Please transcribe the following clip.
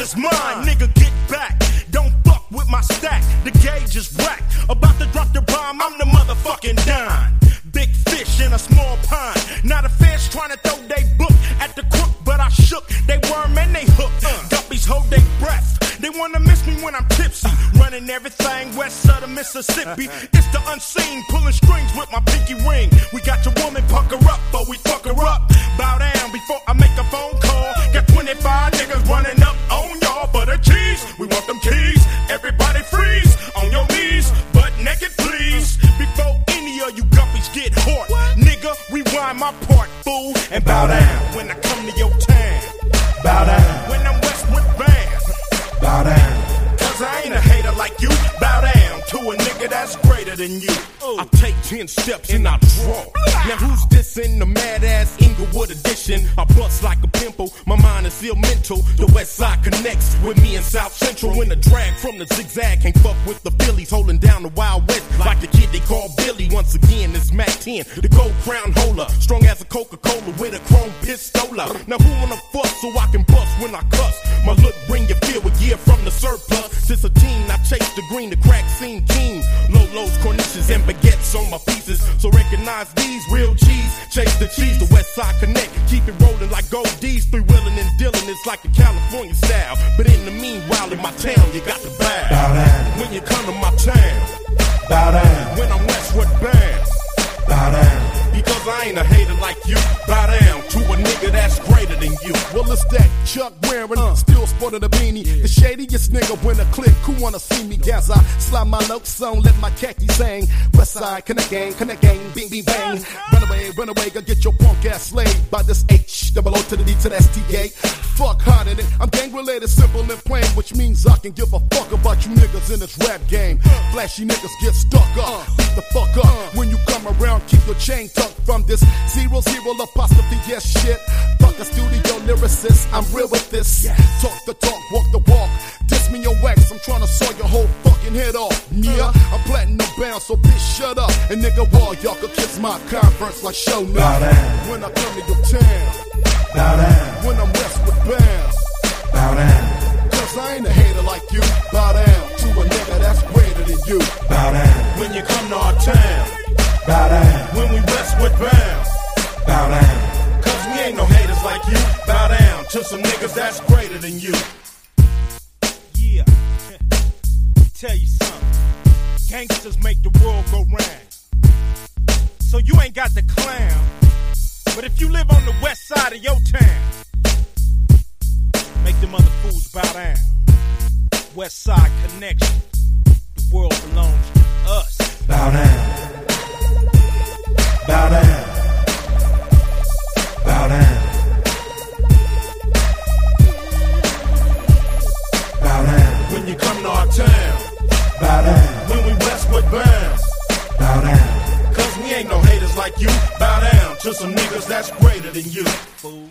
is mine. Nigga, get back. Don't fuck with my stack. The gauge is whack. About to drop the bomb, I'm the motherfucking Don. Big fish in a small pond. Not a fish trying to throw they book at the crook, but I shook. They worm and they hook. Guppies hold their breath. They wanna miss me when I'm tipsy. Running everything west of the Mississippi. It's the unseen, pulling strings with my pinky ring. We got your woman, pucker up, but we fuck her up. Bow down before I make a phone call. Got 25 niggas running up on y'all for the cheese. We want them keys. Everybody freeze on your knees, butt naked please. Before any of you guppies get hot, nigga, rewind my part, fool, and bow down when I come to your town. Bow down when I'm Westwood Band. Bow down, cause I ain't a hater like you. Bow down to a nigga that's greater than you. I take 10 steps and I draw. Now who's this in the mad ass Inglewood edition? I bust like a pimple, my mind is ill mental. The West Side connects with me in South Central. When the drag from the zigzag can't fuck with the Phillies, holding down the Wild West like the kid they call Billy. Once again, it's Mac 10, the gold crown holder, strong as a Coca-Cola with a chrome pistola. Now who wanna fuss so I can bust when I cuss? My look bring you feel a year from the surplus. Since a teen, I chase the green, the crack scene king. Lolos, corniches, and baguettes on my pieces. So recognize these real G's. Chase the cheese, the West Side connect. Keep it rolling like gold D's. Three-wheeling and dealing, it's like a California style. But in the meanwhile, in my town, you got to bow. Bow down. When you come to my town. Bow down. When I'm Westwood Band. Bow down. Because I ain't a hater like you. Bow down to a nigga that's greater than you. Well, it's that Chuck wearing, still sporting a beanie. The shadiest nigga when a click, who wanna see me? As I slide my notes on, let my khakis hang. Westside, connect gang, bing, bing, bang. Run away, go get your punk ass slayed by this H, double O to the D to the STA. Fuck hot in it, I'm gang related, simple and plain, which means I can give a fuck about you niggas in this rap game. Flashy niggas get stuck up, beat the fuck up. When you come around, keep your chain tucked from this 00 apostrophe, yes shit. Fuck a studio lyricist, I'm real with this. Talk the talk, walk the walk. Diss me your wax, I'm trying to saw your whole fucking head off. Yeah, I'm platinum bound, so bitch shut up. And nigga, wall, y'all could kiss my Converse like show now. When I come to your town, bow down. When I'm Westwood Bound, bow down. Cause I ain't a hater like you. Bow down to a nigga that's greater than you. Bow down. When you come to our town, bow down. When we Westwood Bound, bow down. Cause we ain't no haters like you. Bow down to some niggas that's greater than you. Yeah, tell you something. Gangsters make the world go round. So you ain't got the clown. But if you live on the west side of your town, make them other fools bow down. West Side Connection. The world belongs to us. Bow down. Bow down. Bow down. Bow down. When you come to our town, bow down. When we Westwood Bound, bow down. Cause we ain't no haters like you. Bow down to some niggas that's greater than you. Fool.